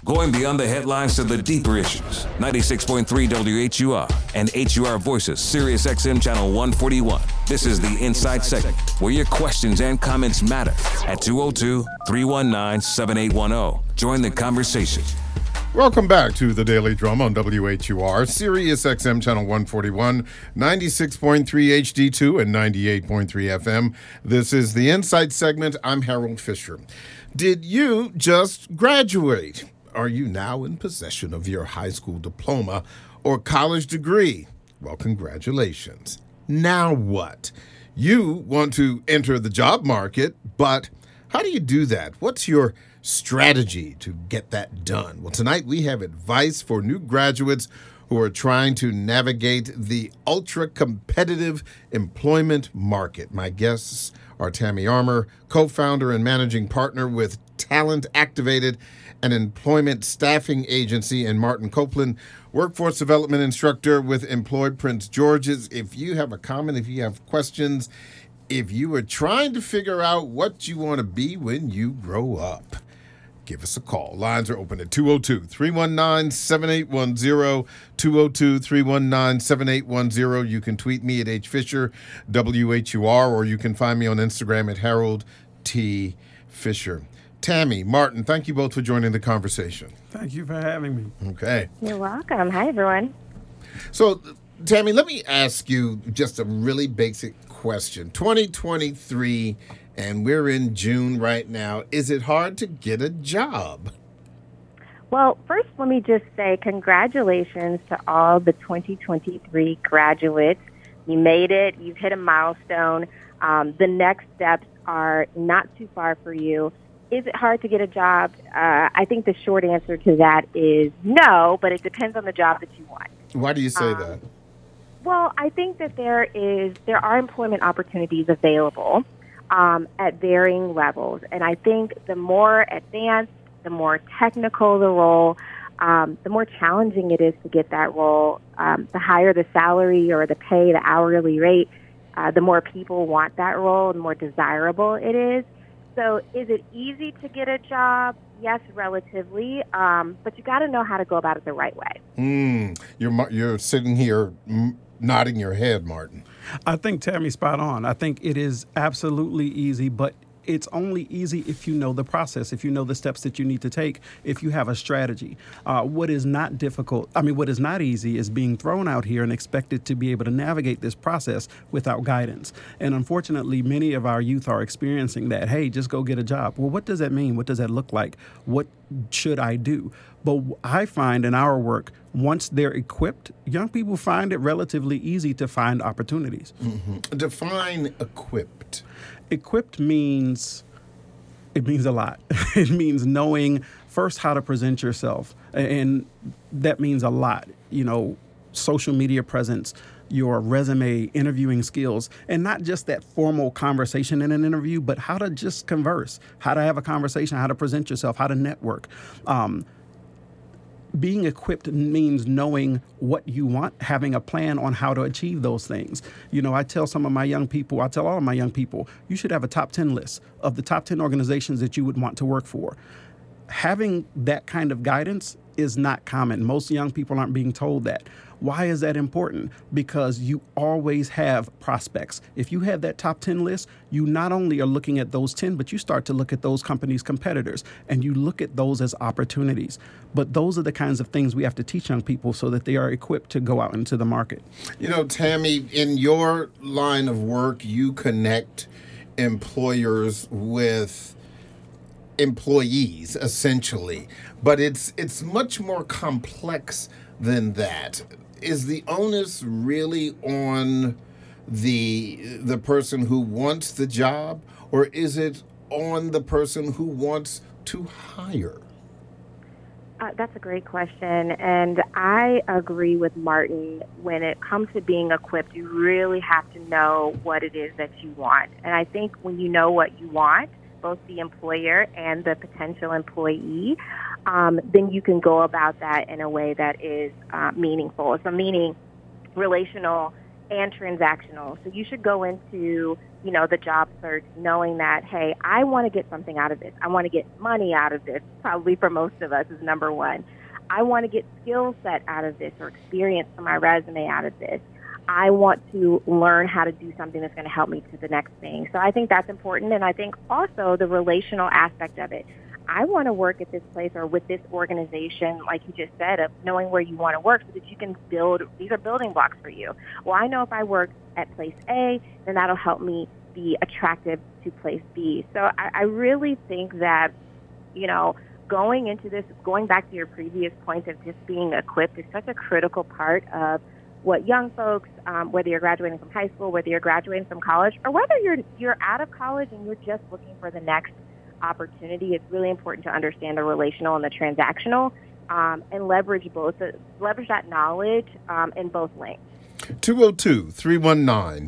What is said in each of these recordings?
Going beyond the headlines to the deeper issues. 96.3 WHUR and HUR Voices, Sirius XM Channel 141. This is the Inside segment, where your questions and comments matter. At 202-319-7810. Join the conversation. Welcome back to the Daily Drum on WHUR, Sirius XM Channel 141, 96.3 HD2 and 98.3 FM. This is the Insight segment. I'm Harold Fisher. Did you just graduate? Are you now in possession of your high school diploma or college degree? Well, congratulations. Now what? You want to enter the job market, but how do you do that? What's your strategy to get that done? Well, tonight we have advice for new graduates who are trying to navigate the ultra-competitive employment market. My guests are Tammy Armour, co-founder and managing partner with Talent Activated, an employment staffing agency, and Martin Copeland, workforce development instructor with Employed Prince George's. If you have a comment, if you have questions, if you are trying to figure out what you want to be when you grow up, give us a call. Lines are open at 202-319-7810, 202-319-7810. You can tweet me at HFisher, WHUR, or you can find me on Instagram at Harold T. Fisher. Tammy, Martin, thank you both for joining the conversation. Thank you for having me. Okay. You're welcome. Hi, everyone. So, Tammy, let me ask you just a really basic question. 2023, and we're in June right now. Is it hard to get a job? Well, first, let me just say congratulations to all the 2023 graduates. You made it. You've hit a milestone. The next steps are not too far for you. Is it hard to get a job? I think the short answer to that is no, but it depends on the job that you want. Why do you say that? Well, I think that there are employment opportunities available at varying levels. And I think the more advanced, the more technical the role, the more challenging it is to get that role, the higher the salary or the pay, the hourly rate, the more people want that role, the more desirable it is. So is it easy to get a job? Yes, relatively, but you got to know how to go about it the right way. You're sitting here nodding your head, Martin. I think Tammy's spot on. I think it is absolutely easy, but it's only easy if you know the process, if you know the steps that you need to take, if you have a strategy. What is not easy is being thrown out here and expected to be able to navigate this process without guidance. And unfortunately, many of our youth are experiencing that. Hey, just go get a job. Well, what does that mean? What does that look like? What should I do? But I find in our work, once they're equipped, young people find it relatively easy to find opportunities. Mm-hmm. Define equipped. Equipped means a lot. It means knowing first how to present yourself. And that means a lot. You know, social media presence, your resume, interviewing skills, and not just that formal conversation in an interview, but how to just converse, how to have a conversation, how to present yourself, how to network. Being equipped means knowing what you want, having a plan on how to achieve those things. You know, I tell all of my young people, you should have a top 10 list of the top 10 organizations that you would want to work for. Having that kind of guidance is not common. Most young people aren't being told that. Why is that important? Because you always have prospects. If you have that top 10 list, you not only are looking at those 10, but you start to look at those companies' competitors, and you look at those as opportunities. But those are the kinds of things we have to teach young people so that they are equipped to go out into the market. You know, Tammy, in your line of work, you connect employers with employees, essentially. But it's much more complex than that. Is the onus really on the person who wants the job, or is it on the person who wants to hire? That's a great question, and I agree with Martin. When it comes to being equipped, you really have to know what it is that you want. And I think when you know what you want, both the employer and the potential employee, then you can go about that in a way that is meaningful. So meaning relational and transactional. So you should go into, the job search knowing that, hey, I want to get something out of this. I want to get money out of this, probably for most of us is number one. I want to get skill set out of this or experience for my resume out of this. I want to learn how to do something that's going to help me to the next thing. So I think that's important. And I think also the relational aspect of it. I want to work at this place or with this organization, like you just said, of knowing where you want to work so that you can build, these are building blocks for you. Well, I know if I work at place A, then that'll help me be attractive to place B. So I really think that, going into this, going back to your previous point of just being equipped is such a critical part of what young folks, whether you're graduating from high school, whether you're graduating from college, or whether you're out of college and you're just looking for the next opportunity, it's really important to understand the relational and the transactional, and leverage that knowledge in both lanes. 202-319-7810,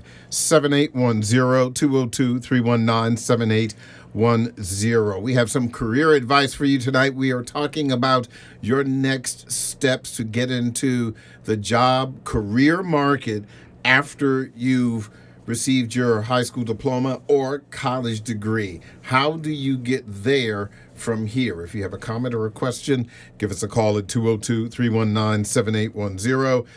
202-319-7810. We have some career advice for you tonight. We are talking about your next steps to get into the job career market after you've received your high school diploma or college degree. How do you get there from here? If you have a comment or a question, give us a call at 202-319-7810,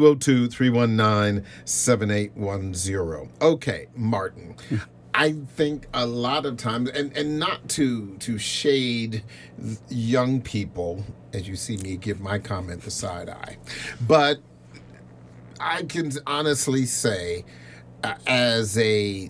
202-319-7810. Okay, Martin. I think a lot of times, and not to shade young people, as you see me give my comment the side eye, but I can honestly say, as a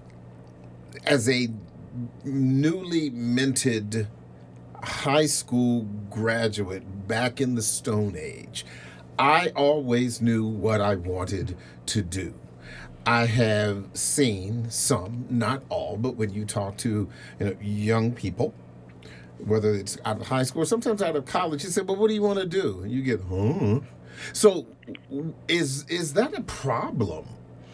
newly minted high school graduate back in the Stone Age, I always knew what I wanted to do. I have seen some, not all, but when you talk to young people, whether it's out of high school or sometimes out of college, you say, "Well, what do you want to do?" And you get, "Huh?" So, is that a problem?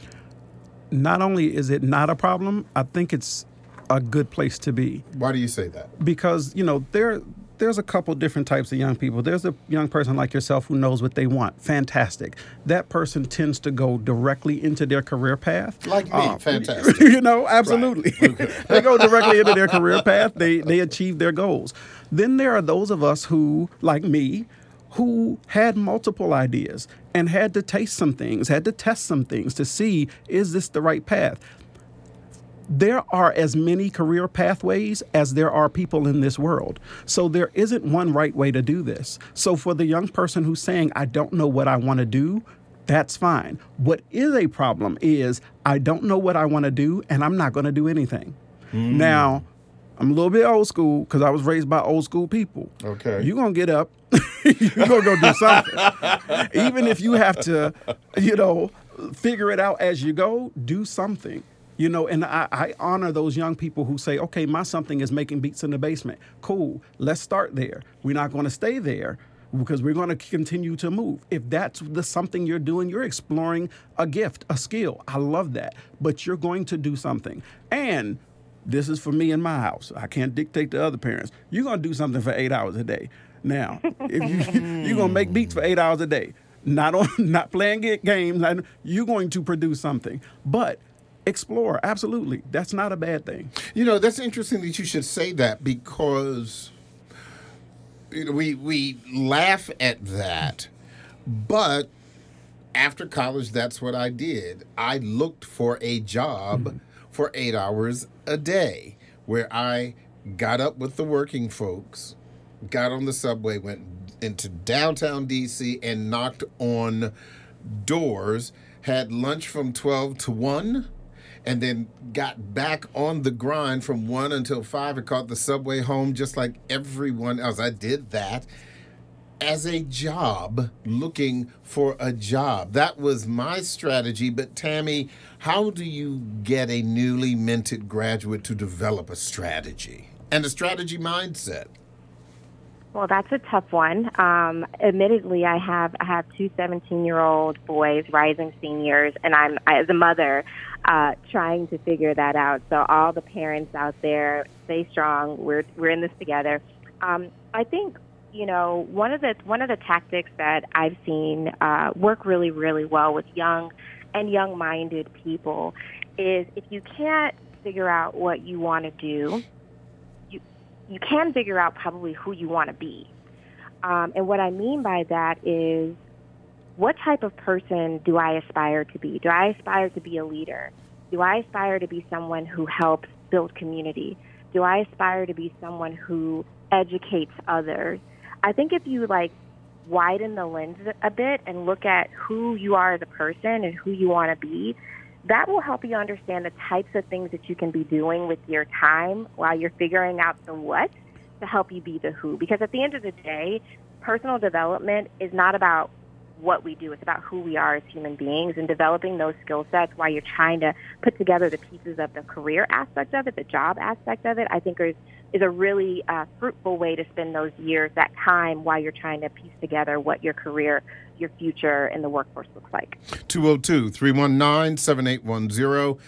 Not only is it not a problem, I think it's a good place to be. Why do you say that? Because, there's a couple different types of young people. There's a young person like yourself who knows what they want. Fantastic. That person tends to go directly into their career path. Like me, fantastic. Absolutely. Right. Okay. They go directly into their career path. They achieve their goals. Then there are those of us who, like me, who had multiple ideas and had to taste some things, had to test some things to see, is this the right path? There are as many career pathways as there are people in this world. So there isn't one right way to do this. So for the young person who's saying, I don't know what I want to do, that's fine. What is a problem is I don't know what I want to do and I'm not going to do anything. Now, I'm a little bit old school because I was raised by old school people. Okay. You're going to get up. You're going to go do something. Even if you have to, figure it out as you go, do something. And I honor those young people who say, okay, my something is making beats in the basement. Cool. Let's start there. We're not going to stay there because we're going to continue to move. If that's the something you're doing, you're exploring a gift, a skill. I love that. But you're going to do something. And this is for me in my house. I can't dictate to other parents. You're going to do something for 8 hours a day. Now, if you're going to make beats for 8 hours a day, not playing games, you're going to produce something. But explore, absolutely. That's not a bad thing. That's interesting that you should say that because we laugh at that, but after college, that's what I did. I looked for a job for 8 hours a day where I got up with the working folks, got on the subway, went into downtown D.C. and knocked on doors, had lunch from 12 to 1, and then got back on the grind from 1 until 5 and caught the subway home just like everyone else. I did that as a job, looking for a job. That was my strategy. But Tammy, how do you get a newly minted graduate to develop a strategy and a strategy mindset? Well, that's a tough one. Admittedly, I have 2 17-year-old boys, rising seniors, and I'm, as a mother, trying to figure that out. So all the parents out there, stay strong. We're in this together. I think, one of the tactics that I've seen work really, really well with young and young-minded people is if you can't figure out what you want to do, you can figure out probably who you want to be. And what I mean by that is, what type of person do I aspire to be? Do I aspire to be a leader? Do I aspire to be someone who helps build community? Do I aspire to be someone who educates others? I think if you widen the lens a bit and look at who you are as a person and who you want to be, that will help you understand the types of things that you can be doing with your time while you're figuring out the what to help you be the who. Because at the end of the day, personal development is not about what we do. It's about who we are as human beings, and developing those skill sets while you're trying to put together the pieces of the career aspect of it, the job aspect of it, I think is a really fruitful way to spend those years, that time, while you're trying to piece together what your career, your future in the workforce looks like. 202-319-7810,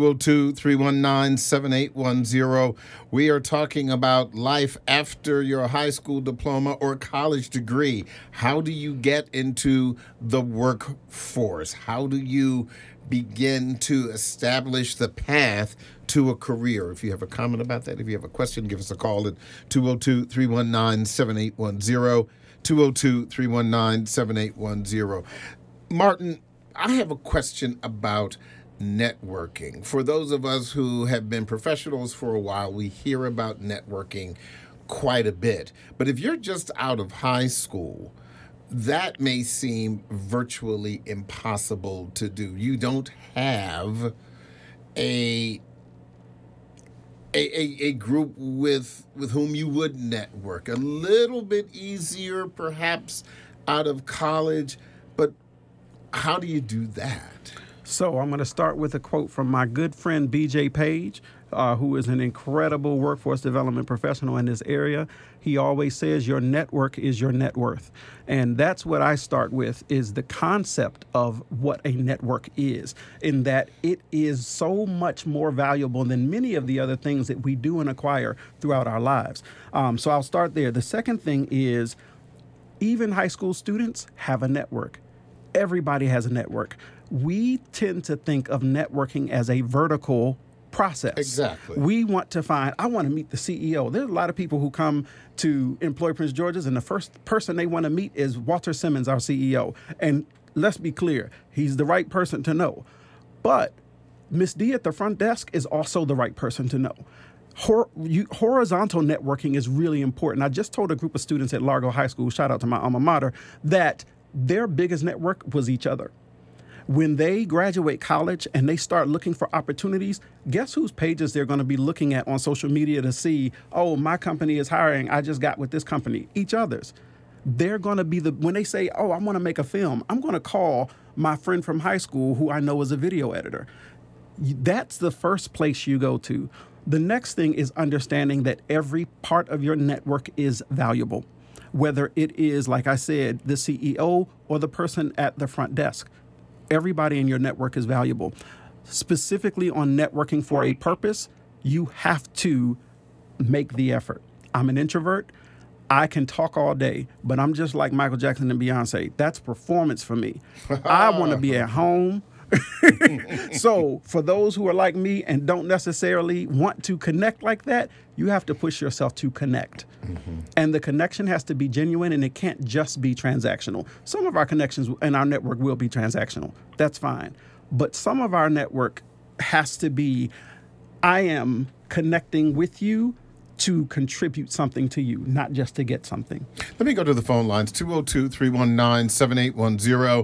202-319-7810. We are talking about life after your high school diploma or college degree. How do you get into the workforce? How do you begin to establish the path to a career? If you have a comment about that, if you have a question, give us a call at 202-319-7810. 202-319-7810. Martin, I have a question about networking. For those of us who have been professionals for a while, we hear about networking quite a bit. But if you're just out of high school, that may seem virtually impossible to do. You don't have a group with whom you would network. A little bit easier, perhaps, out of college, but how do you do that? So I'm going to start with a quote from my good friend B.J. Page, who is an incredible workforce development professional in this area. He always says your network is your net worth. And that's what I start with, is the concept of what a network is, in that it is so much more valuable than many of the other things that we do and acquire throughout our lives. So I'll start there. The second thing is, even high school students have a network. Everybody has a network. We tend to think of networking as a vertical process. Exactly. We want to I want to meet the CEO. There's a lot of people who come to Employ Prince George's, and the first person they want to meet is Walter Simmons, our CEO. And let's be clear, he's the right person to know. But Miss D at the front desk is also the right person to know. Horizontal networking is really important. I just told a group of students at Largo High School, shout out to my alma mater, that their biggest network was each other. When they graduate college and they start looking for opportunities, guess whose pages they're going to be looking at on social media to see, oh, my company is hiring, I just got with this company? Each other's. They're going to be when they say, oh, I want to make a film, I'm going to call my friend from high school who I know is a video editor. That's the first place you go to. The next thing is understanding that every part of your network is valuable, whether it is, like I said, the CEO or the person at the front desk. Everybody in your network is valuable. Specifically on networking for a purpose, you have to make the effort. I'm an introvert. I can talk all day, but I'm just like Michael Jackson and Beyonce. That's performance for me. I want to be at home. So for those who are like me and don't necessarily want to connect like that, you have to push yourself to connect. Mm-hmm. And the connection has to be genuine, and it can't just be transactional. Some of our connections in our network will be transactional. That's fine. But some of our network has to be, I am connecting with you to contribute something to you, not just to get something. Let me go to the phone lines, 202-319-7810,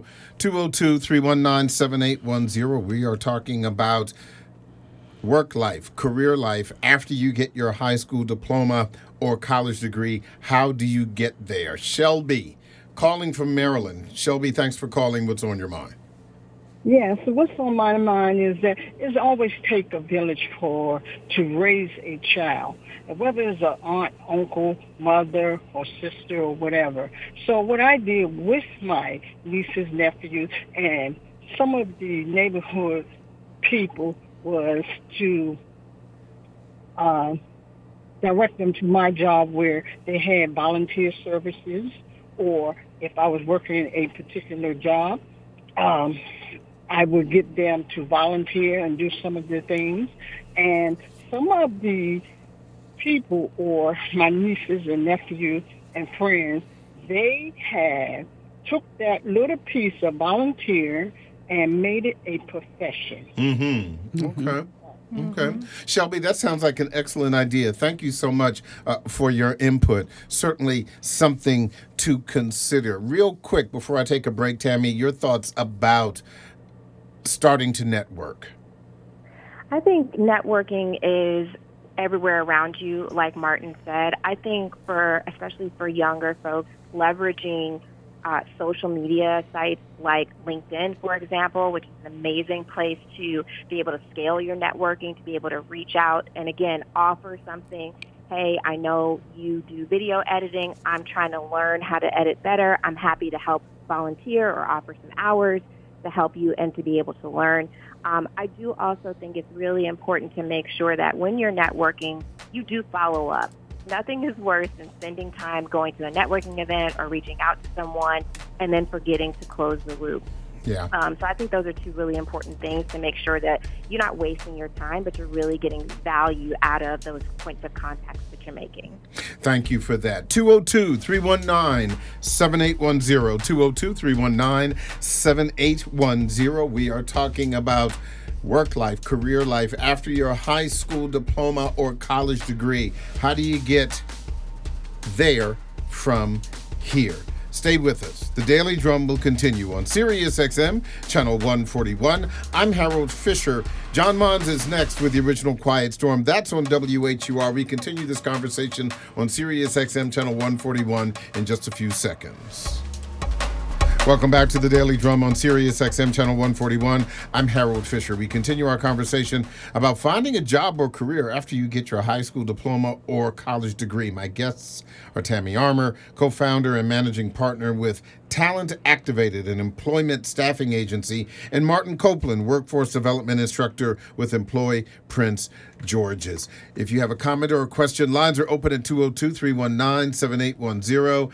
202-319-7810. We are talking about work life, career life, after you get your high school diploma or college degree. How do you get there? Shelby, calling from Maryland. Shelby, thanks for calling. What's on your mind? Yeah, so what's on my mind is that it's always take a village to raise a child, whether it's an aunt, uncle, mother, or sister, or whatever. So what I did with my nieces, nephews, and some of the neighborhood people was to direct them to my job where they had volunteer services, or if I was working a particular job, I would get them to volunteer and do some of the things. And some of the people, or my nieces and nephews and friends, they have took that little piece of volunteer and made it a profession. Okay. Okay. Shelby, that sounds like an excellent idea. Thank you so much for your input. Certainly something to consider. Real quick, before I take a break, Tammy, your thoughts about starting to network. I think networking is everywhere around you, like Martin said. I think especially for younger folks, leveraging social media sites like LinkedIn, for example, which is an amazing place to be able to scale your networking, to be able to reach out and, again, offer something. Hey, I know you do video editing. I'm trying to learn how to edit better. I'm happy to help volunteer or offer some hours to help you and to be able to learn. I do also think it's really important to make sure that when you're networking, you do follow up. Nothing is worse than spending time going to a networking event or reaching out to someone and then forgetting to close the loop. Yeah. So I think those are two really important things to make sure that you're not wasting your time, but you're really getting value out of those points of contact that you're making. Thank you for that. 202-319-7810. 202-319-7810. We are talking about work life, career life, after your high school diploma or college degree. How do you get there from here? Stay with us. The Daily Drum will continue on Sirius XM, Channel 141. I'm Harold Fisher. John Mons is next with the original Quiet Storm. That's on WHUR. We continue this conversation on Sirius XM, Channel 141 in just a few seconds. Welcome back to the Daily Drum on Sirius XM Channel 141. I'm Harold Fisher. We continue our conversation about finding a job or career after you get your high school diploma or college degree. My guests are Tammy Armour, co-founder and managing partner with Talent Activated, an employment staffing agency, and Martin Copeland, workforce development instructor with Employ Prince George's. If you have a comment or a question, lines are open at 202-319-7810,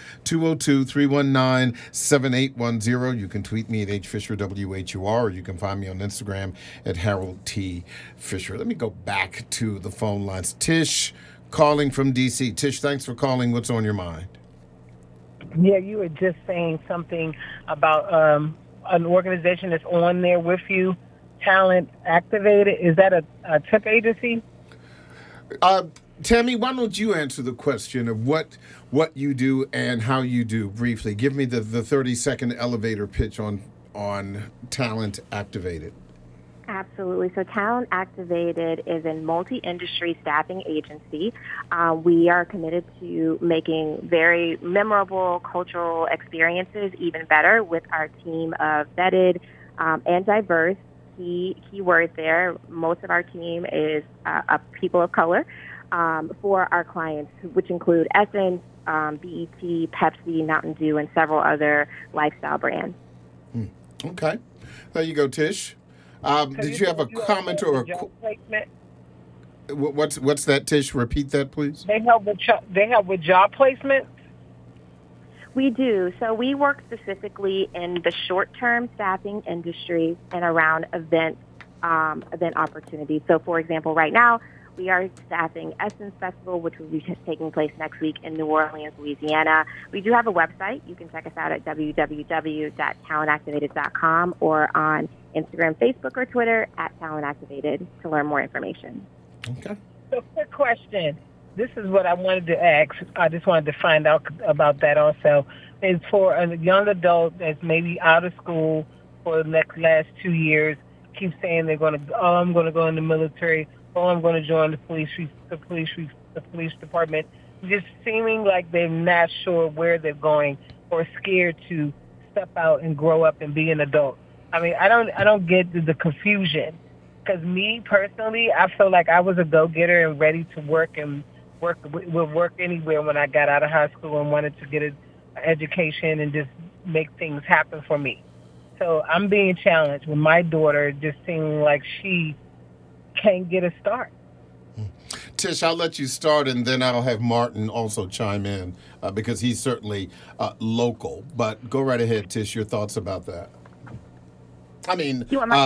202-319-7810. You can tweet me at HFisherWHUR, or you can find me on Instagram at Harold T. Fisher. Let me go back to the phone lines. Tish calling from D.C. Tish, thanks for calling. What's on your mind? Yeah, you were just saying something about an organization that's on there with you, Talent Activated. Is that a temp agency? Tammy, why don't you answer the question of what you do and how you do briefly? Give me the 30-second elevator pitch on Talent Activated. Absolutely. So Talent Activated is a multi-industry staffing agency. We are committed to making very memorable cultural experiences even better with our team of vetted and diverse. Key word there. Most of our team is people of color for our clients, which include Essence, BET, Pepsi, Mountain Dew, and several other lifestyle brands. Okay. There you go, Tish. Did you have a comment or a placement? What's that, Tish? Repeat that, please. They help with job placement. We do. So we work specifically in the short-term staffing industry and around event opportunities. So, for example, right now we are staffing Essence Festival, which will be taking place next week in New Orleans, Louisiana. We do have a website. You can check us out at www.talentactivated.com or on Instagram, Facebook, or Twitter at Talent Activated to learn more information. Okay. So, quick question. This is what I wanted to ask. I just wanted to find out about that also. It's for a young adult that's maybe out of school for the last 2 years, keeps saying they're going to, I'm going to go in the military, I'm going to join the police department, just seeming like they're not sure where they're going or scared to step out and grow up and be an adult. I mean, I don't get the confusion, because me personally, I feel like I was a go-getter and ready to work anywhere when I got out of high school and wanted to get an education and just make things happen for me. So I'm being challenged with my daughter just seeming like she can't get a start. Tish, I'll let you start, and then I'll have Martin also chime in because he's certainly local. But go right ahead, Tish, your thoughts about that. I mean, You want my-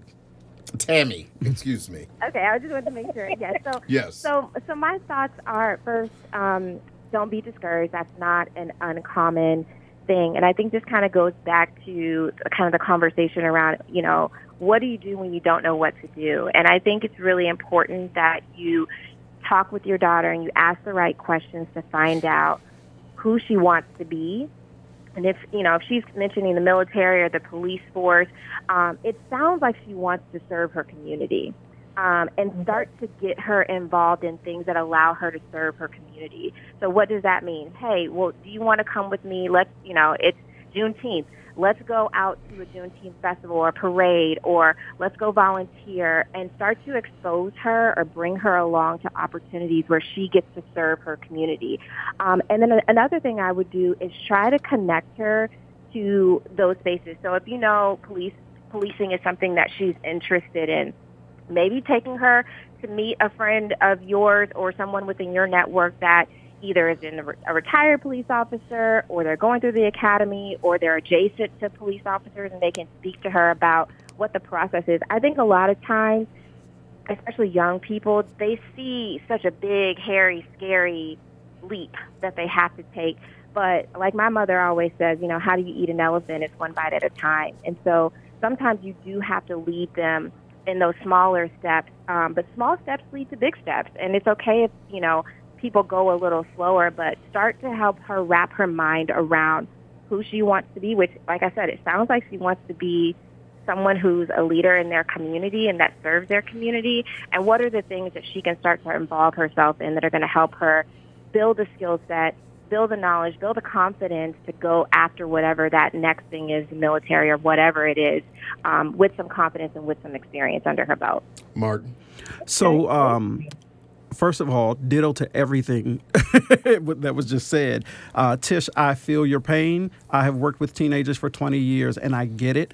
Tammy, excuse me. Okay, I just wanted to make sure. Yes. So, Yes. So my thoughts are first, don't be discouraged. That's not an uncommon thing, and I think this kind of goes back to kind of the conversation around, what do you do when you don't know what to do? And I think it's really important that you talk with your daughter and you ask the right questions to find out who she wants to be. And if she's mentioning the military or the police force, it sounds like she wants to serve her community, and start to get her involved in things that allow her to serve her community. So what does that mean? Hey, well, do you want to come with me? It's Juneteenth. Let's go out to a Juneteenth festival or parade, or let's go volunteer, and start to expose her or bring her along to opportunities where she gets to serve her community. And then another thing I would do is try to connect her to those spaces. So if policing is something that she's interested in, maybe taking her to meet a friend of yours or someone within your network that either is a retired police officer, or they're going through the academy, or they're adjacent to police officers, and they can speak to her about what the process is. I think a lot of times, especially young people, they see such a big, hairy, scary leap that they have to take. But like my mother always says, how do you eat an elephant? It's one bite at a time. And so sometimes you do have to lead them in those smaller steps. But small steps lead to big steps. And it's okay if, people go a little slower, but start to help her wrap her mind around who she wants to be, which, like I said, it sounds like she wants to be someone who's a leader in their community and that serves their community. And what are the things that she can start to involve herself in that are going to help her build a skill set, build the knowledge, build the confidence to go after whatever that next thing is, the military or whatever it is, with some confidence and with some experience under her belt. Martin. So, first of all, ditto to everything that was just said. Tish, I feel your pain. I have worked with teenagers for 20 years, and I get it.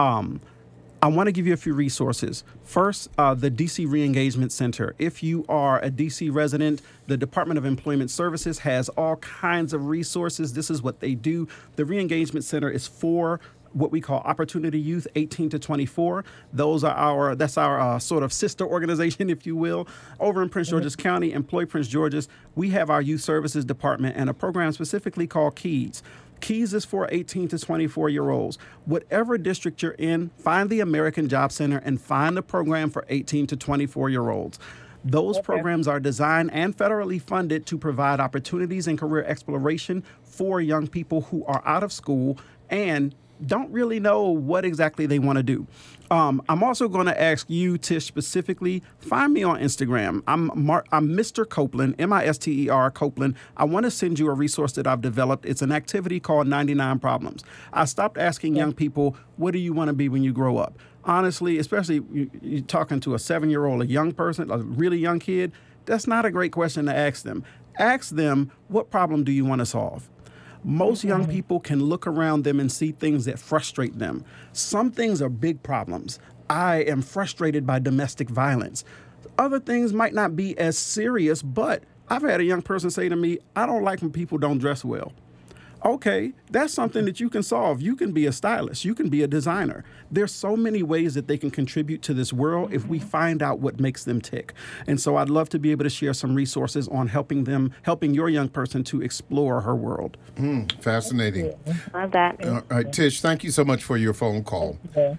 I want to give you a few resources. First, the DC Reengagement Center. If you are a DC resident, the Department of Employment Services has all kinds of resources. This is what they do. The Reengagement Center is for what we call Opportunity Youth, 18 to 24. That's our sort of sister organization, if you will. Over in Prince George's County, Employ Prince George's, we have our Youth Services Department and a program specifically called KEYS. KEYS is for 18 to 24-year-olds. Whatever district you're in, find the American Job Center and find a program for 18 to 24-year-olds. Those programs are designed and federally funded to provide opportunities and career exploration for young people who are out of school and don't really know what exactly they want to do. I'm also going to ask you, Tish, specifically, find me on Instagram. I'm Mr. Copeland, Mister Copeland. I want to send you a resource that I've developed. It's an activity called 99 Problems. I stopped asking young people, what do you want to be when you grow up? Honestly, especially you're talking to a 7-year-old, a young person, a really young kid, that's not a great question to ask them. Ask them, what problem do you want to solve? Most young people can look around them and see things that frustrate them. Some things are big problems. I am frustrated by domestic violence. Other things might not be as serious, but I've had a young person say to me, I don't like when people don't dress well. Okay, that's something that you can solve. You can be a stylist. You can be a designer. There's so many ways that they can contribute to this world if we find out what makes them tick. And so I'd love to be able to share some resources on helping your young person to explore her world. Fascinating. Love that. All right, Tish, thank you so much for your phone call.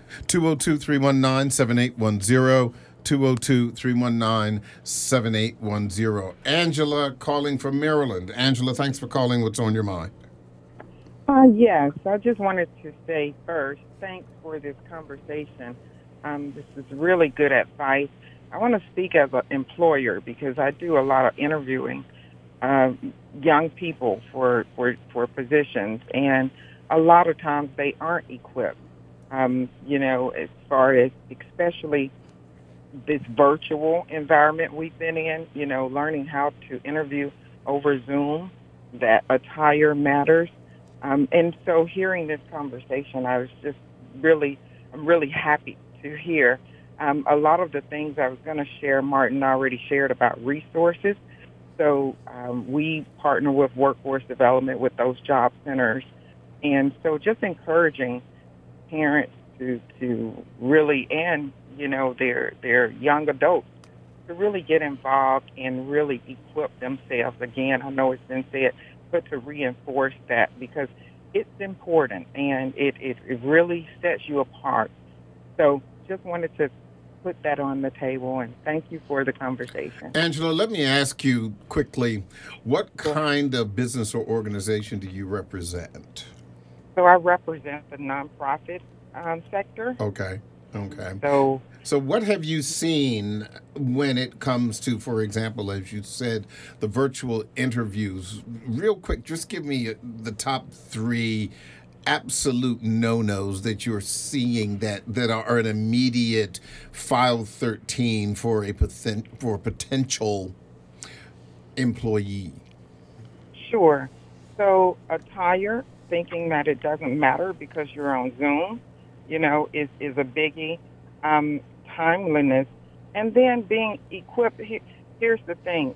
202-319-7810. 202-319-7810. Angela calling from Maryland. Angela, thanks for calling. What's on your mind? Yes, I just wanted to say first, thanks for this conversation. This is really good advice. I want to speak as an employer because I do a lot of interviewing young people for positions, and a lot of times they aren't equipped, as far as especially this virtual environment we've been in, learning how to interview over Zoom, that attire matters. And so hearing this conversation, I'm really happy to hear. A lot of the things I was going to share, Martin already shared about resources. So we partner with workforce development with those job centers. And so just encouraging parents to really, and their young adults, to really get involved and really equip themselves. Again, I know it's been said, but to reinforce that, because it's important and it really sets you apart. So just wanted to put that on the table, and thank you for the conversation. Angela, let me ask you quickly, what kind of business or organization do you represent? So I represent the nonprofit sector. Okay. So what have you seen when it comes to, for example, as you said, the virtual interviews? Real quick, just give me the top 3 absolute no-nos that you're seeing that are an immediate file 13 for a potential employee. Sure. So attire, thinking that it doesn't matter because you're on Zoom, is a biggie. Timeliness, and then being equipped. Here's the thing,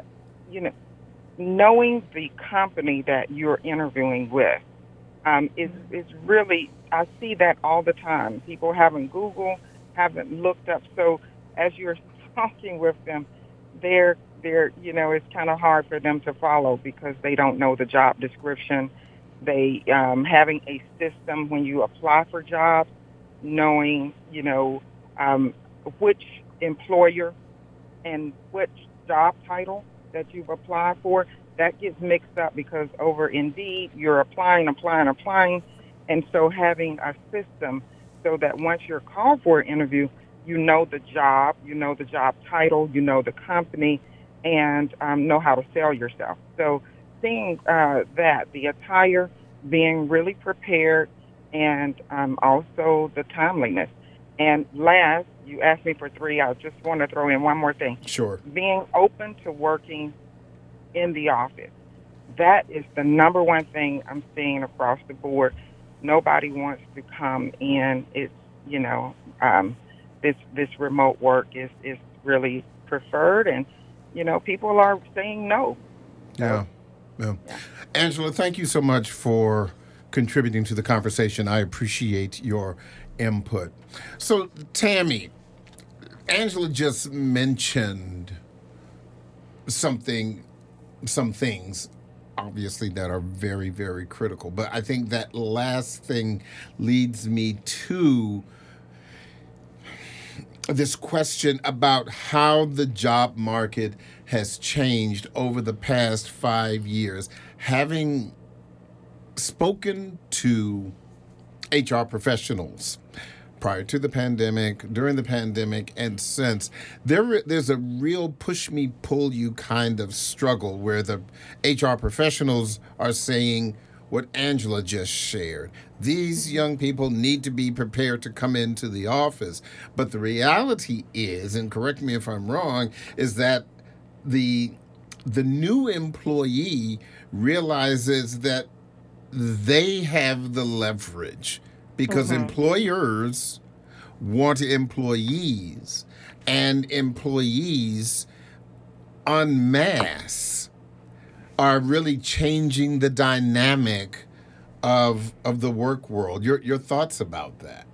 knowing the company that you're interviewing with is really, I see that all the time. People haven't Googled, haven't looked up. So as you're talking with them, they're it's kind of hard for them to follow because they don't know the job description. They having a system when you apply for jobs, knowing which employer and which job title that you've applied for, that gets mixed up because over Indeed you're applying, and so having a system so that once you're called for an interview, you know the job title, the company, and know how to sell yourself. So seeing that, the attire, being really prepared, and also the timeliness. And last, you asked me for 3. I just want to throw in one more thing. Sure. Being open to working in the office. That is the number one thing I'm seeing across the board. Nobody wants to come in. It's, this remote work is really preferred, and, people are saying no. Yeah. Angela, thank you so much for contributing to the conversation. I appreciate your input. So, Tammy, Angela just mentioned some things, obviously, that are very, very critical. But I think that last thing leads me to this question about how the job market has changed over the past 5 years. Having spoken to HR professionals prior to the pandemic, during the pandemic, and since, there's a real push-me, pull-you kind of struggle where the HR professionals are saying what Angela just shared. These young people need to be prepared to come into the office. But the reality is, and correct me if I'm wrong, is that the new employee realizes that they have the leverage because employers want employees, and employees en masse are really changing the dynamic of the work world. Your thoughts about that?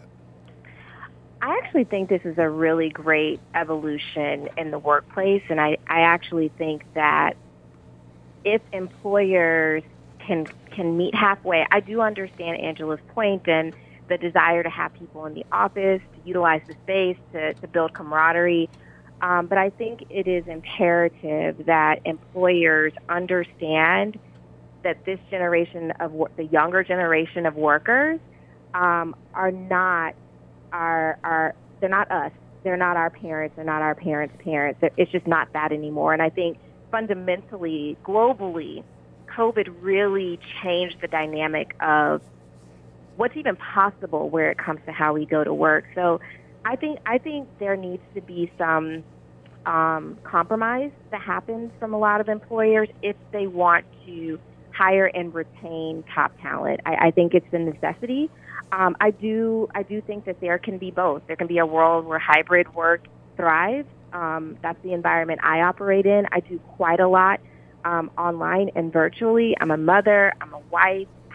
I actually think this is a really great evolution in the workplace, and I actually think that if employers can meet halfway, I do understand Angela's point and the desire to have people in the office, to utilize the space, to build camaraderie. But I think it is imperative that employers understand that this generation of the younger generation of workers are not they're not us. They're not our parents. They're not our parents' parents. It's just not that anymore. And I think fundamentally, globally, COVID really changed the dynamic of what's even possible where it comes to how we go to work. So I think there needs to be some compromise that happens from a lot of employers if they want to hire and retain top talent. I think it's a necessity. I do think that there can be both. There can be a world where hybrid work thrives. That's the environment I operate in. I do quite a lot online and virtually. I'm a mother. I'm a wife. I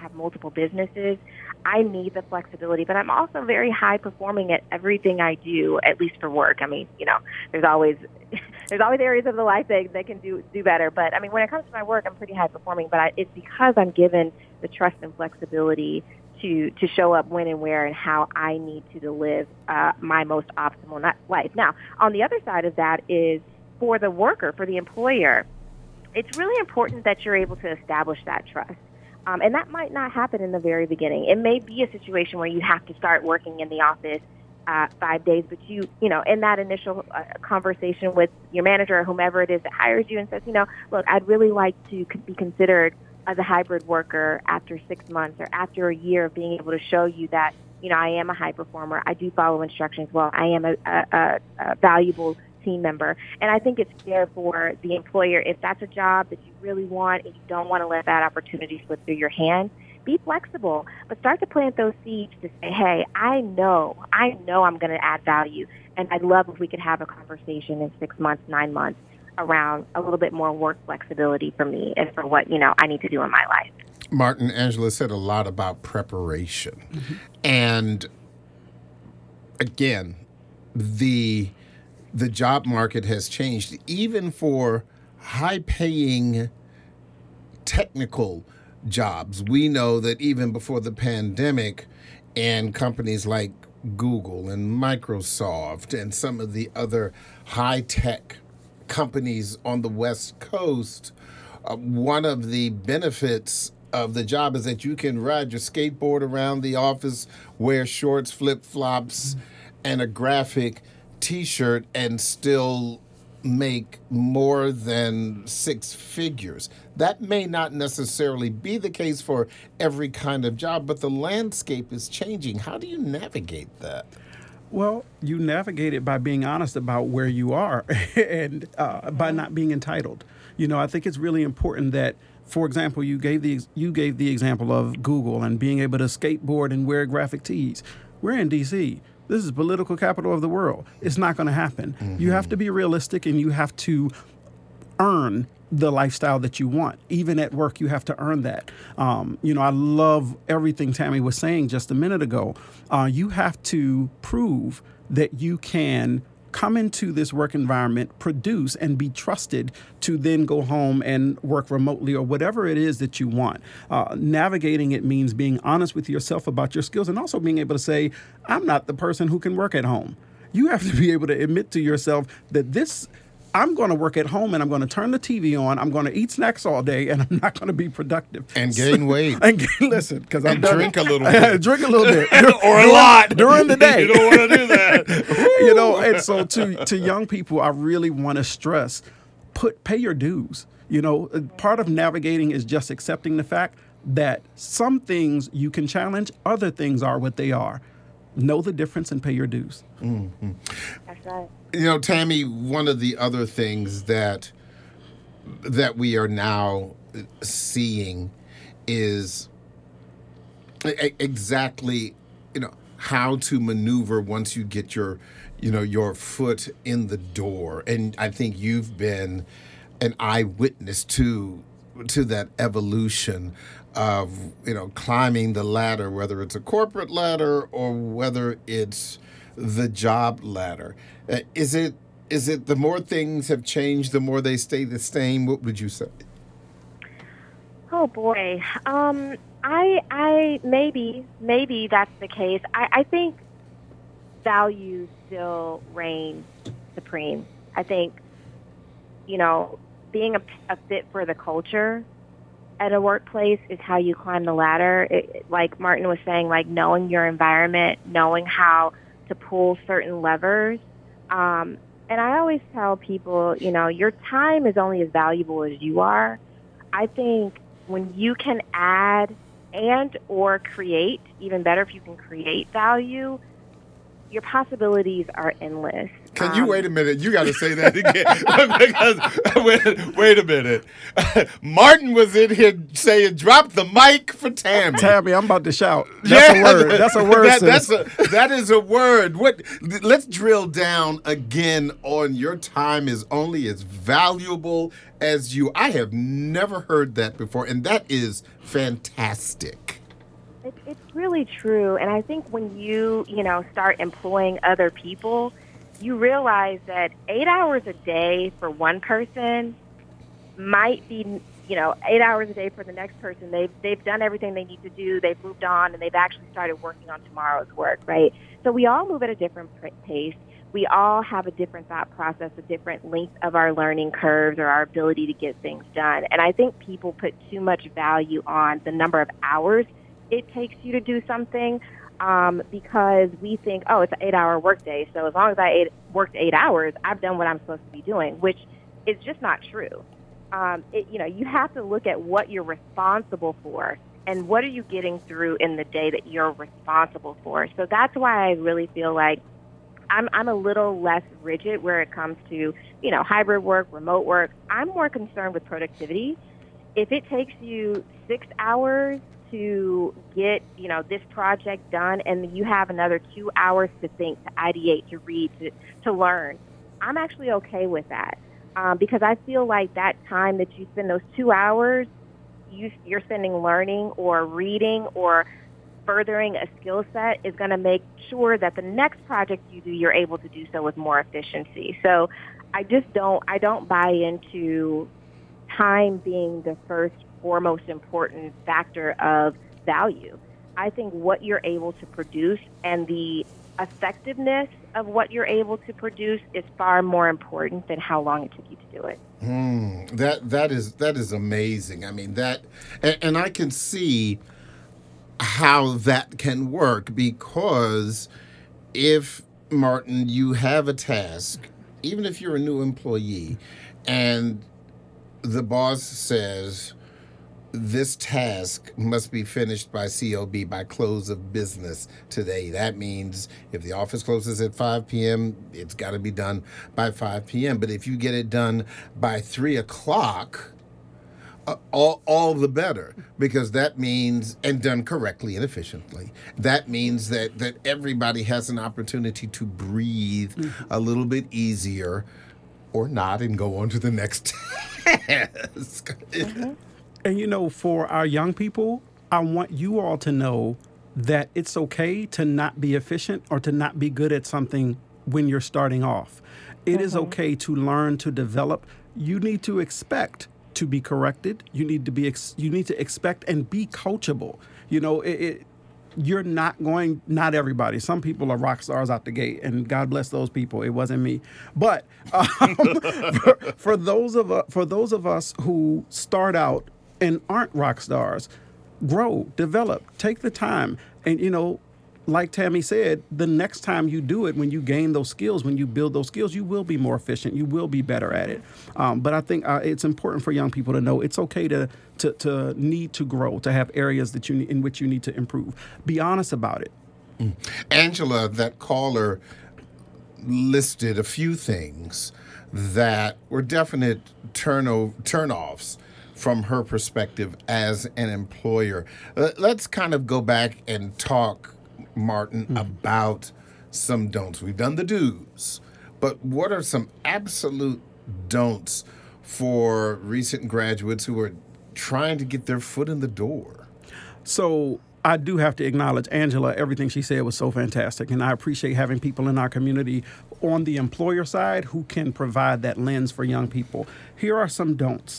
have multiple businesses, I need the flexibility, but I'm also very high performing at everything I do, at least for work. I mean, there's always areas of the life that can do better. But I mean, when it comes to my work, I'm pretty high performing, but it's because I'm given the trust and flexibility to show up when and where and how I need to live my most optimal life. Now, on the other side of that is for the worker, for the employer, it's really important that you're able to establish that trust. And that might not happen in the very beginning. It may be a situation where you have to start working in the office 5 days, but you in that initial conversation with your manager or whomever it is that hires you and says, look, I'd really like to be considered as a hybrid worker after 6 months or after a year of being able to show you that, I am a high performer. I do follow instructions well. I am a valuable team member. And I think it's fair for the employer, if that's a job that you really want and you don't want to let that opportunity slip through your hands, be flexible, but start to plant those seeds to say, hey, I know I'm going to add value. And I'd love if we could have a conversation in 6 months, 9 months around a little bit more work flexibility for me and for what, I need to do in my life. Martin, Angela said a lot about preparation. Mm-hmm. And again, the job market has changed, even for high-paying technical jobs. We know that even before the pandemic, and companies like Google and Microsoft and some of the other high-tech companies on the West Coast, one of the benefits of the job is that you can ride your skateboard around the office, wear shorts, flip-flops, and a graphic T-shirt and still make more than six figures. That may not necessarily be the case for every kind of job, but the landscape is changing. How do you navigate that? Well, you navigate it by being honest about where you are and by not being entitled. I think it's really important that, for example, you gave the example of Google and being able to skateboard and wear graphic tees. We're in D.C. This is political capital of the world. It's not going to happen. Mm-hmm. You have to be realistic, and you have to earn the lifestyle that you want. Even at work, you have to earn that. I love everything Tammy was saying just a minute ago. You have to prove that you can come into this work environment, produce, and be trusted to then go home and work remotely or whatever it is that you want. Navigating it means being honest with yourself about your skills and also being able to say, I'm not the person who can work at home. You have to be able to admit to yourself that I'm going to work at home and I'm going to turn the TV on. I'm going to eat snacks all day and I'm not going to be productive. And gain weight. Listen, because I'm drink a little bit. Drink a little bit. Or a lot. During the day. You don't want to do that. And so to young people, I really want to stress, pay your dues. Part of navigating is just accepting the fact that some things you can challenge, other things are what they are. Know the difference and pay your dues. Mm-hmm. That's right. Tammy, one of the other things that we are now seeing is exactly, how to maneuver once you get your foot in the door. And I think you've been an eyewitness to that evolution of, climbing the ladder, whether it's a corporate ladder or whether it's the job ladder. Is it the more things have changed, the more they stay the same? What would you say? Oh boy, I maybe that's the case. I think values still reign supreme. I think being a fit for the culture at a workplace is how you climb the ladder. Like Martin was saying, like knowing your environment, knowing how to pull certain levers. And I always tell people, your time is only as valuable as you are. I think when you can add and or create, even better if you can create value, your possibilities are endless. Can you wait a minute? You got to say that again. Because wait a minute. Martin was in here saying, "Drop the mic for Tammy." Tammy, I'm about to shout. That's a word. That's a word. That is a word. Let's drill down again on your time is only as valuable as you. I have never heard that before, and that is fantastic. It's really true. And I think when you start employing other people, you realize that 8 hours a day for one person might be, 8 hours a day for the next person. They've done everything they need to do. They've moved on, and they've actually started working on tomorrow's work, right? So we all move at a different pace. We all have a different thought process, a different length of our learning curves or our ability to get things done. And I think people put too much value on the number of hours it takes you to do something because we think, oh, it's an 8-hour workday. So as long as I worked 8 hours, I've done what I'm supposed to be doing, which is just not true. You have to look at what you're responsible for and what are you getting through in the day that you're responsible for. So that's why I really feel like I'm a little less rigid where it comes to, hybrid work, remote work. I'm more concerned with productivity. If it takes you 6 hours to get, this project done and you have another 2 hours to think, to ideate, to read, to learn, I'm actually okay with that. Because I feel like that time that you spend, those 2 hours, you're spending learning or reading or furthering a skill set is going to make sure that the next project you do, you're able to do so with more efficiency. So I don't buy into time being the first or most important factor of value. I think what you're able to produce and the effectiveness of what you're able to produce is far more important than how long it took you to do it. That is amazing. I mean, and I can see how that can work, because if, Martin, you have a task, even if you're a new employee, and the boss says this task must be finished by COB, by close of business today. That means if the office closes at 5 p.m., it's got to be done by 5 p.m. But if you get it done by 3 o'clock, all the better, because that means, and done correctly and efficiently, that means that everybody has an opportunity to breathe a little bit easier, or not, and go on to the next task. And for our young people, I want you all to know that it's okay to not be efficient or to not be good at something when you're starting off. It is okay to learn, to develop. You need to expect to be corrected. You need to expect and be coachable. You're not everybody. Some people are rock stars out the gate, and God bless those people. It wasn't me. But for those of us who start out and aren't rock stars, grow, develop, take the time. And, like Tammy said, the next time you do it, when you gain those skills, when you build those skills, you will be more efficient. You will be better at it. But I think it's important for young people to know it's okay to need to grow, to have areas in which you need to improve. Be honest about it. Angela, that caller listed a few things that were definite turnoffs from her perspective as an employer. Let's kind of go back and talk, Martin, about some don'ts. We've done the do's, but what are some absolute don'ts for recent graduates who are trying to get their foot in the door? So I do have to acknowledge Angela. Everything she said was so fantastic, and I appreciate having people in our community on the employer side who can provide that lens for young people. Here are some don'ts.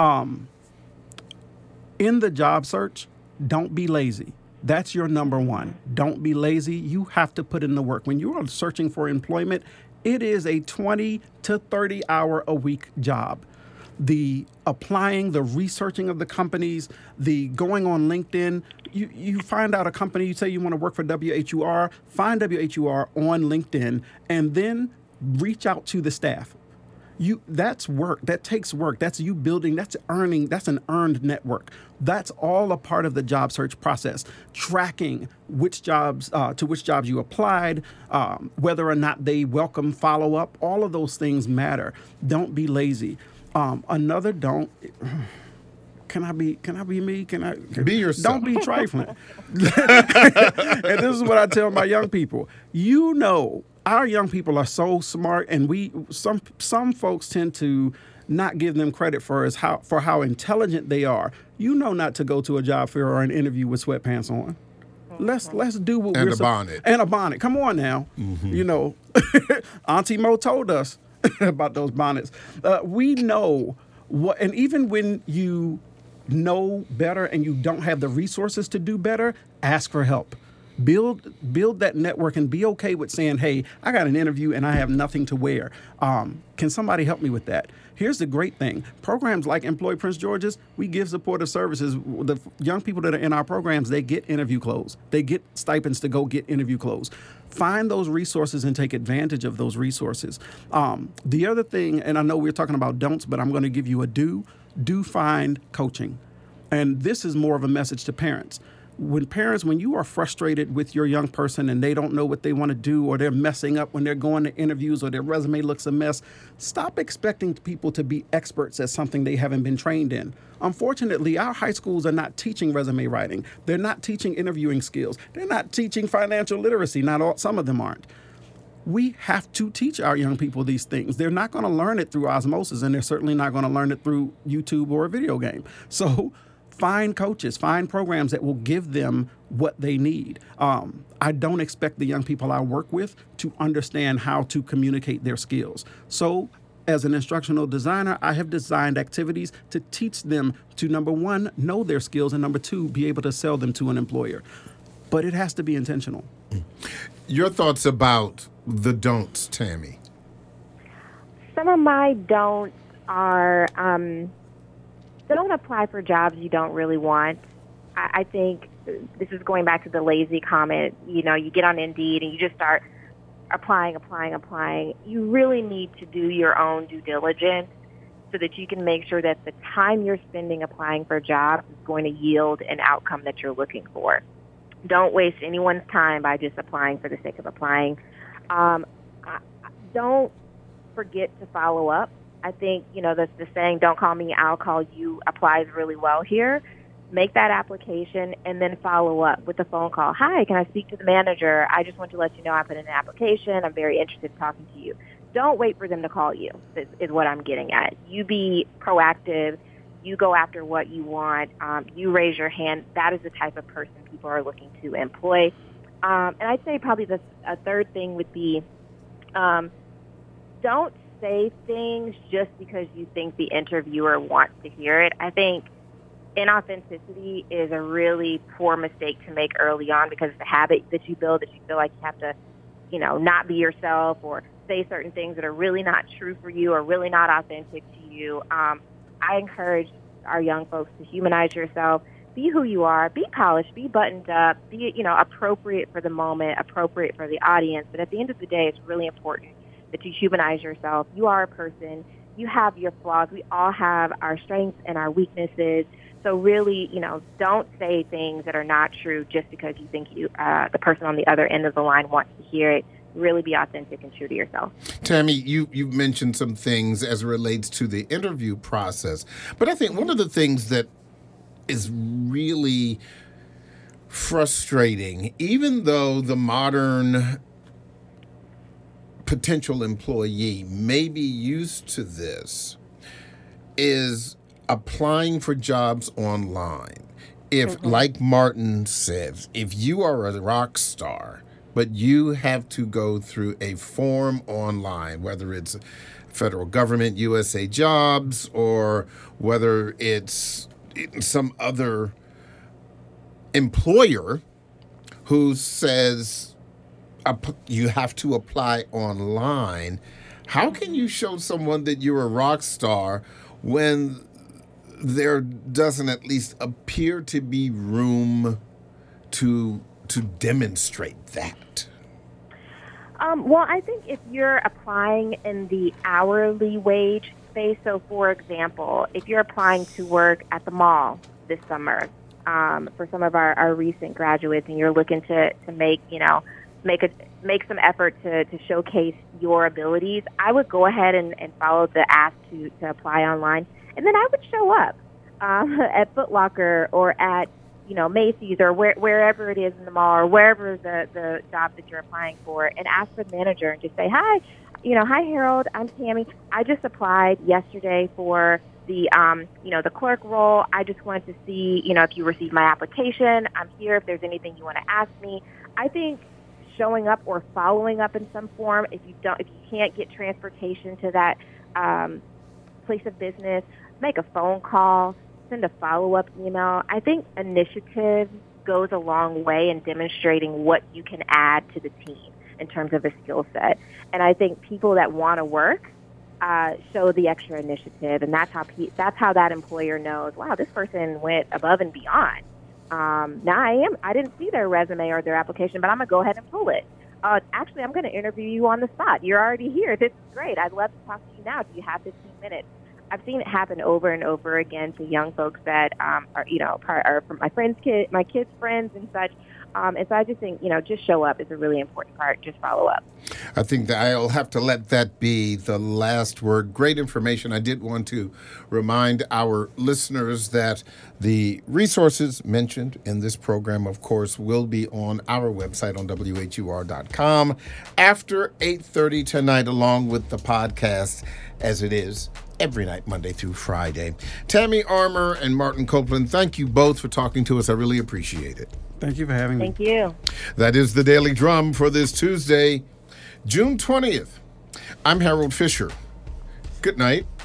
In the job search, don't be lazy. That's your number one. Don't be lazy. You have to put in the work. When you are searching for employment, it is a 20 to 30 hour a week job. The applying, the researching of the companies, the going on LinkedIn, you find out a company, you say you want to work for WHUR, find WHUR on LinkedIn, and then reach out to the staff. That's work. That takes work. That's you building. That's earning. That's an earned network. That's all a part of the job search process. Tracking which jobs to which jobs you applied, whether or not they welcome follow up. All of those things matter. Don't be lazy. Another don't. Can I be me? Can I be yourself? Don't be trifling. And this is what I tell my young people. Our young people are so smart, and some folks tend to not give them credit for how intelligent they are. You know not to go to a job fair or an interview with sweatpants on. Let's do what and a bonnet. And a bonnet. Come on now. You know, Auntie Mo told us about those bonnets. We know what, and even when you know better and you don't have the resources to do better, ask for help. Build that network and be okay with saying, hey, I got an interview and I have nothing to wear. Can somebody help me with that? Here's the great thing. Programs like Employ Prince George's, we give supportive services. The young people that are in our programs, they get interview clothes. They get stipends to go get interview clothes. Find those resources and take advantage of those resources. The other thing, and I know we're talking about don'ts, but I'm going to give you a do find coaching. And this is more of a message to parents. When you are frustrated with your young person and they don't know what they want to do, or they're messing up when they're going to interviews, or their resume looks a mess, stop expecting people to be experts at something they haven't been trained in. Unfortunately, our high schools are not teaching resume writing. They're not teaching interviewing skills. They're not teaching financial literacy. Some of them aren't. We have to teach our young people these things. They're not going to learn it through osmosis, and they're certainly not going to learn it through YouTube or a video game. So find coaches, find programs that will give them what they need. I don't expect the young people I work with to understand how to communicate their skills. So as an instructional designer, I have designed activities to teach them to, number one, know their skills, and number two, be able to sell them to an employer. But it has to be intentional. Your thoughts about the don'ts, Tammy? Some of my don'ts are don't apply for jobs you don't really want. I think this is going back to the lazy comment. You know, you get on Indeed and you just start applying. You really need to do your own due diligence so that you can make sure that the time you're spending applying for a job is going to yield an outcome that you're looking for. Don't waste anyone's time by just applying for the sake of applying. Don't forget to follow up. I think, the saying, don't call me, I'll call you, applies really well here. Make that application and then follow up with a phone call. Hi, can I speak to the manager? I just want to let you know I put in an application. I'm very interested in talking to you. Don't wait for them to call you, is what I'm getting at. You be proactive. You go after what you want. You raise your hand. That is the type of person people are looking to employ. And I'd say probably a third thing would be don't say things just because you think the interviewer wants to hear it. I think inauthenticity is a really poor mistake to make early on, because it's a habit that you build, that you feel like you have to, not be yourself or say certain things that are really not true for you or really not authentic to you. I encourage our young folks to humanize yourself, be who you are, be polished, be buttoned up, be, appropriate for the moment, appropriate for the audience. But at the end of the day, it's really important that you humanize yourself. You are a person. You have your flaws. We all have our strengths and our weaknesses. So really, don't say things that are not true just because you think the person on the other end of the line wants to hear it. Really be authentic and true to yourself. Tammy, you've mentioned some things as it relates to the interview process. But I think one of the things that is really frustrating, even though the modern potential employee may be used to this, is applying for jobs online. If, like Martin says, if you are a rock star, but you have to go through a form online, whether it's federal government, USA Jobs, or whether it's some other employer who says you have to apply online, how can you show someone that you're a rock star when there doesn't at least appear to be room to demonstrate that? Well, I think if you're applying in the hourly wage space, so for example, if you're applying to work at the mall this summer, for some of our recent graduates, and you're looking to make some effort to showcase your abilities, I would go ahead and follow the ask to apply online, and then I would show up at Foot Locker or at Macy's or wherever it is in the mall, or wherever the job that you're applying for, and ask the manager and just say, hi, Hi, Harold. I'm Tammy. I just applied yesterday for the, the clerk role. I just wanted to see, if you received my application. I'm here if there's anything you want to ask me. I think showing up or following up in some form, if you can't get transportation to that place of business, make a phone call, send a follow-up email. I think initiative goes a long way in demonstrating what you can add to the team in terms of a skill set. And I think people that want to work show the extra initiative, and that's how that employer knows, wow, this person went above and beyond. Now I didn't see their resume or their application, but I'm going to go ahead and pull it. Actually, I'm going to interview you on the spot. You're already here. This is great. I'd love to talk to you now. Do you have 15 minutes? I've seen it happen over and over again to young folks that are from my kids' friends and such. And so I just think, just show up is a really important part. Just follow up. I think that I'll have to let that be the last word. Great information. I did want to remind our listeners that the resources mentioned in this program, of course, will be on our website on WHUR.com after 8:30 tonight, along with the podcast, as it is every night, Monday through Friday. Tammy Armour and Martin Copeland, thank you both for talking to us. I really appreciate it. Thank you for having me. Thank you. That is the Daily Drum for this Tuesday, June 20th. I'm Harold Fisher. Good night.